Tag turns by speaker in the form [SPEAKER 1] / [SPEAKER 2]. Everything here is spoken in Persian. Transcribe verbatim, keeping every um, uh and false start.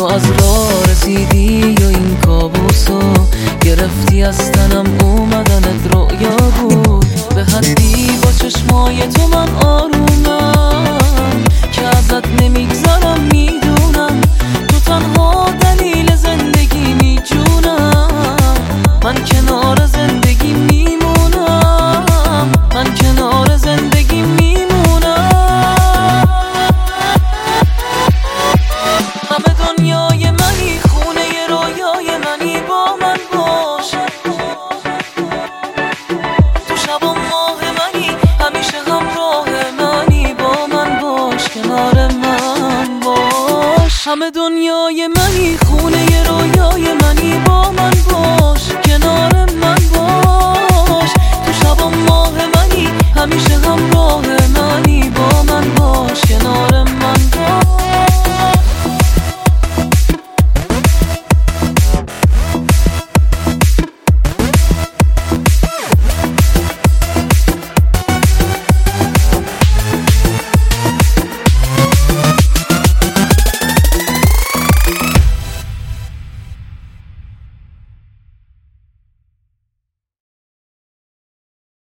[SPEAKER 1] تو از راه رسیدی و این کابوسو گرفتی از تنم، اومدنت رؤیا بود. به حدی با چشمای تو من آرومم که ازت نمیگذرم، میدونم تو تنها دلیل زندگی میجونم. من کنار زندگی میمونم، من کنار زندگی میمونم. همه دنیای منی، خونه رویای منی، با من باش. تو شب و ماه منی، همیشه همراه منی، با من باش، کنار من باش. همه دنیای منی، خونه رویای منی، با من باش، کنار من باش. تو شب و ماه منی، همیشه همراه منی، با من باش، کنار من باش.